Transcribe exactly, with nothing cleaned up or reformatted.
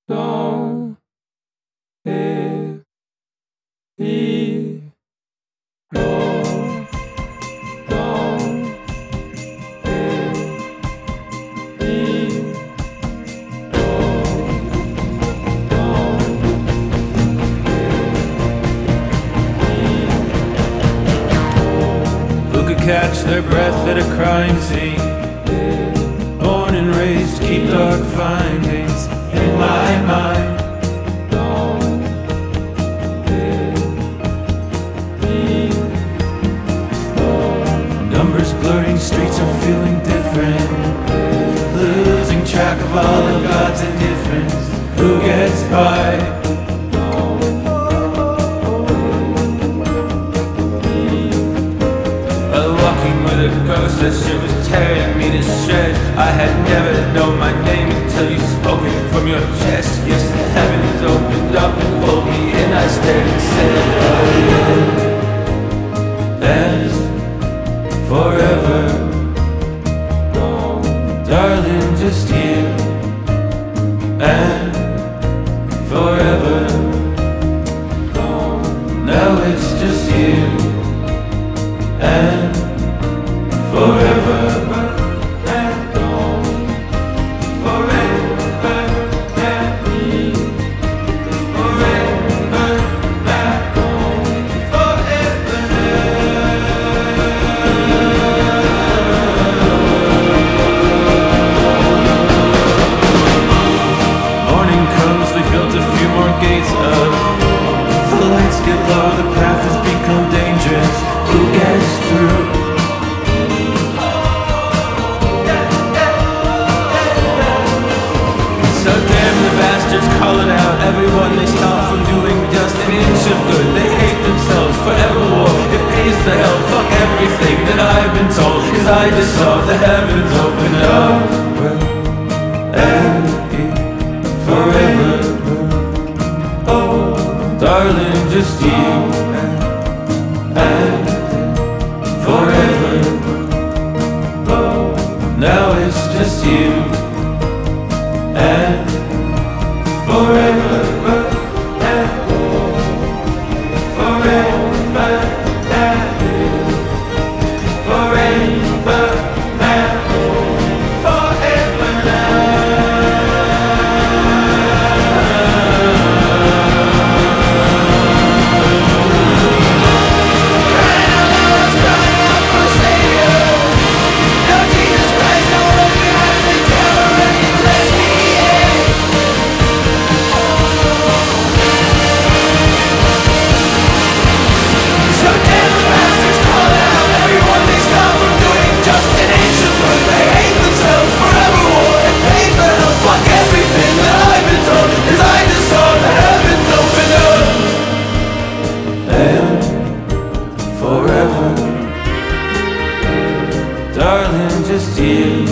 Don't hesitate. No, don't hesitate. No, don't hesitate. Who could catch their breath at a crime scene? Born and raised, keep dark findings in my mind. Numbers blurring, streets are feeling different. Losing track of all of God's indifference. Who gets by? A ghost that shit was tearing me to shreds. I had never known my name until you spoke it from your chest. Yes, the heavens opened up and pulled me in. I stared and said, oh yeah. That's forever, darling, just you and forever. Now it's just you and forever, and don't forever, and me, forever, and don't forever. Morning comes, we built a few more gates up. The lights get low, the path has become dangerous. Who gets through? Call it out, everyone they stop from doing just an inch of good. They hate themselves, forever war, it pays the hell. Fuck everything that I've been told, cause I just saw the heavens open up. And forever, oh darling, just you and forever, oh now it's just you and forever, and forever, and forever, and forever Crying out loud, crying out for Savior. No Jesus Christ, no one behind the camera, and you let me in. So damn the bastards call it out. Everyone they stop from doing just an inch of good. They hate themselves, forever war, it pays the hell. Fuck everything that I've been told, cause I just saw the heavens open up. And forever, darling, just you